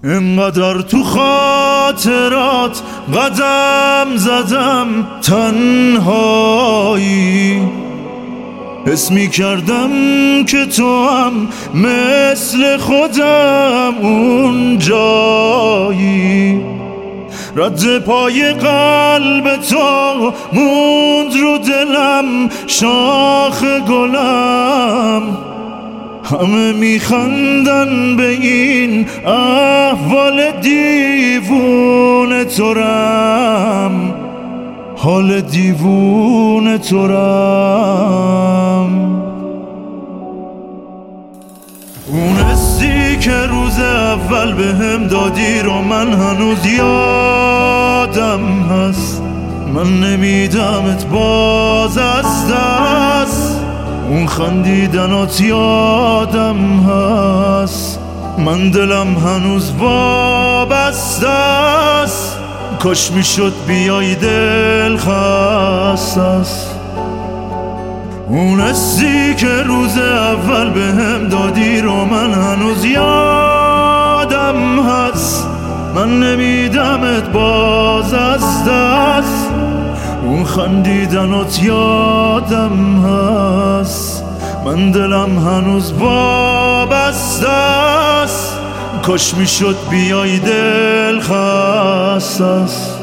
اینقدر تو خاطرات قدم زدم تنهایی، حس می کردم که تو هم مثل خودم اون جایی. رد پای قلب تو موند رو دلم شاخ گلم، همه میخندن به این احوال دیوونه تورم، حال دیوونه تورم. اون حسی که روز اول بهم دادی رو من هنوز یادم هست، من نمیدمت باز از دست. اون خندیدنات یادم هست، من دلم هنوز وابسته است. کاش میشد بیای دل خستست. اون حسی که روز اول بهم دادی رو من هنوز یادم هست، من نمیدمت باز از دست. اون خندیدنات یادم هست، من دلم هنوز وابسته است. کاش میشد بیای دل خستست.